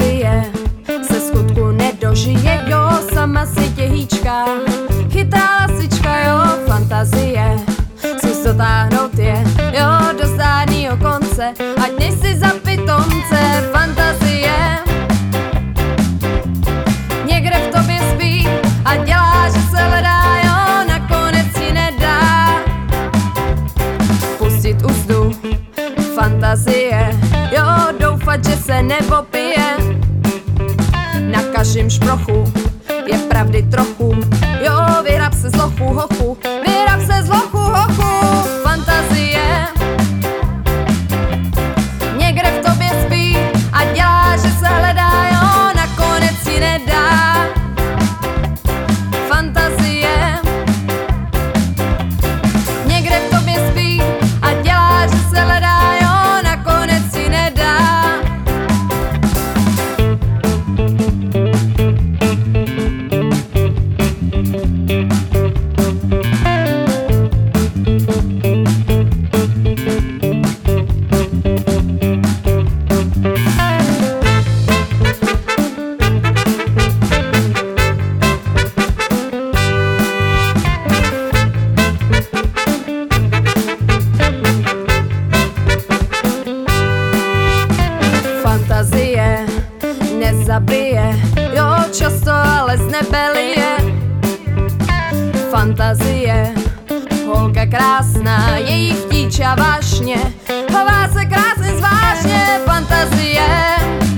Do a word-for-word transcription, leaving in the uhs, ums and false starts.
Fantazie se skutku nedožije, jo, sama si tě hýčká, chytá lasička, jo, fantazie, zkus dotáhnout je, jo, do zdárnýho konce, ať nejsi za pitomce, fantazie. Někde v tobě spí a dělá, že se hledá, jo, nakonec si nedá pustit úzdu, fantazie, jo, doufat, že se nepopije. Na každém šprochu je pravdy trochu, jo, vyrab se z lochu, hochu, vyrab se z lochu, hochu, fantazie. Někde v tobě spí a dělá, že se hledá, jo, nakonec si nedá fantazie. Někde v tobě spí a dělá, že se hledá, jo, nakonec si nedá. Fantazie nezabije, jo, často ale z nebe lije. Fantazie, holka krásná, její chtíč a vášně, chová se krásně zvážně. Fantazie,